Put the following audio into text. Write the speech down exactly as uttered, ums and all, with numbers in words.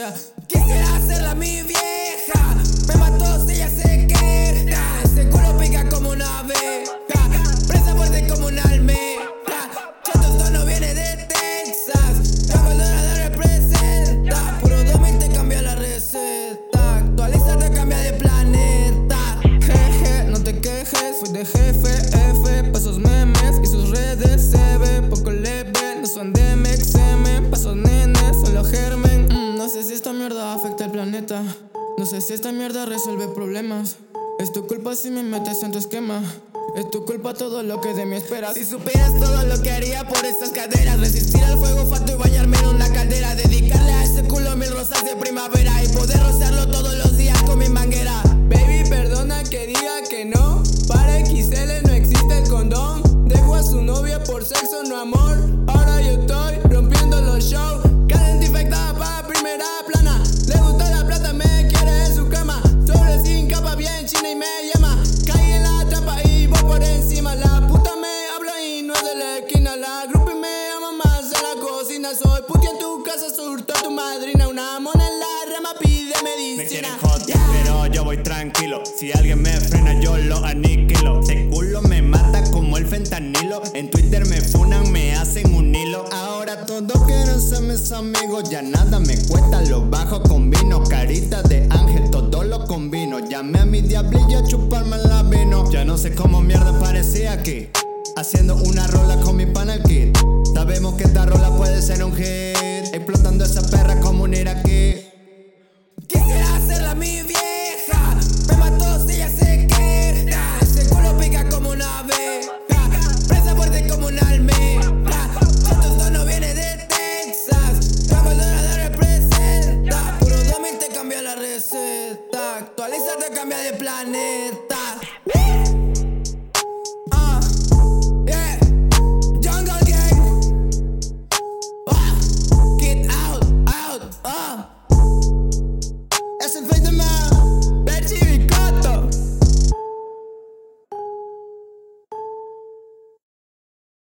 sea. Quisiera hacerla mi vieja, me mató si ella se queja. Ese culo pica como una abeja, presa fuerte como una almeja. Chato, esto no viene de Texas, la Maldonado representa. Puro domin te cambia la receta, actualiza te cambia de planeta. Jeje, no te quejes, fui de jefe, F, pasos memes y sus redes se ve poco leve. No son de Mexemen, pasos nenes, solo germen. mm, No sé si esta mierda afecta al planeta, no sé si esta mierda resuelve problemas. Es tu culpa si me metes en tu esquema, es tu culpa todo lo que de mí esperas. Si supieras todo lo que haría por estas caderas, resistir al fuego fato y bañarme en una caldera, dedicarle a ese culo mil rosas de primavera y poder rociarlo todos los días con mi manguera. Baby, perdona que diga que no, para X L no existe el condón. Dejo a su novia por sexo, no amor. Ahora yo estoy rompiendo los shows. Cadena infectada para primera plana. Le gustó la plata, me quiere en su cama. Sobre sin capa, bien china y me llama. Caí en la trampa y voy por encima. La puta me habla y no es de la esquina. La groupie me ama más en la cocina. Soy puti en tu casa, surto a tu madrina. Una mona en la rama pide medicina. Me quieren hot, yeah, pero yo voy tranquilo. Si alguien me frena, yo lo aniquilo. Ese culo me mata como el fentanilo. En Twitter me funan, me hacen un hilo. Ahora todos quieren ser mis amigos. Ya nada me cuesta, lo bajo con vino. Carita de ángel, todo lo combino. Llamé a mi diablilla a chuparme la vino. Ya no sé cómo mierda parecía aquí, haciendo una rola con mi pana el kid. Sabemos que esta rola puede ser un hit, explotando esa perra como un iraquí. Quisiera hacerla mi vieja, me mató si ella se queja. Ese culo pica como una abeja, presa fuerte como una almeja. Chato, esto no viene de Texas, la Maldonado representa. Puro domin te cambia la receta, actualiza te cambia de planeta.